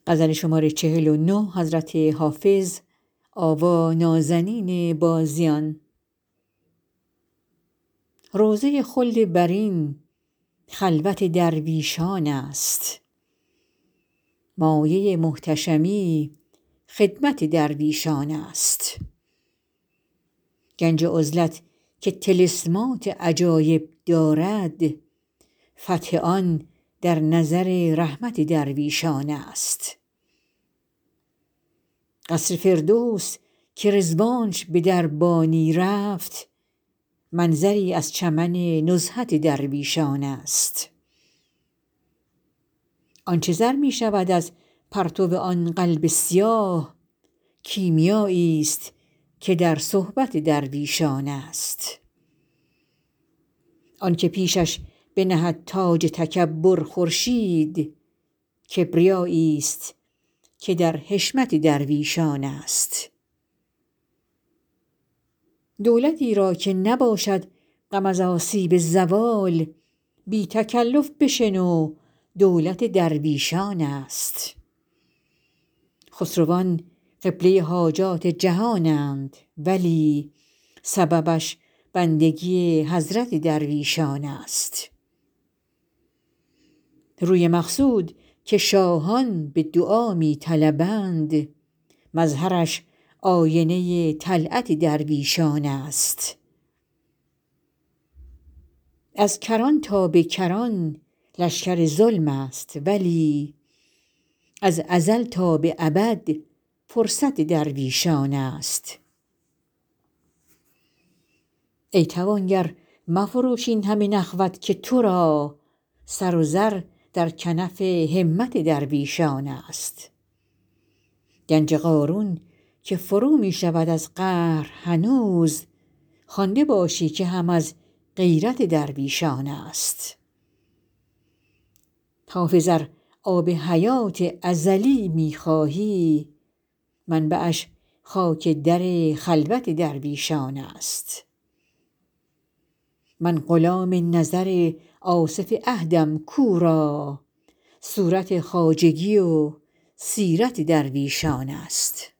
روضه خلد برین خلوت درویشان است، مایه محتشمی خدمت درویشان است. گنج عزلت که طلسمات عجایب دارد، فتح آن در نظر رحمت درویشان است. قصر فردوس که رضوانش به دربانی رفت، منظری از چمن نزهت درویشان است. آنچه زر می شود از پرتو آن قلب سیاه، کیمیایی است که در صحبت درویشان است. آن که پیشش بنهد تاج تکبر خورشید، کبریایی است که در حشمت درویشان است. دولتی را که نباشد غم از آسیب زوال، بی تکلف بشنو دولت درویشان است. خسروان قبله حاجات جهانند، ولی سببش بندگی حضرت درویشان است. روی مقصود که شاهان به دعا می طلبند، مظهرش آینه طلعت درویشان است. از کران تا به کران لشکر ظلم است، ولی از ازل تا به ابد فرصت درویشان است. ای توانگر مفروش این همه نخوت که تو را سر و زر در کنف همت درویشان است. گنج قارون که فرو می شود از قهر هنوز، خوانده باشی که هم از غیرت درویشان است. حافظ ار آب حیات ازلی می خواهی، منبعش خاک در خلوت درویشان است. من غلام نظر آصف عهدم کاو را، صورت خواجگی و سیرت درویشان است.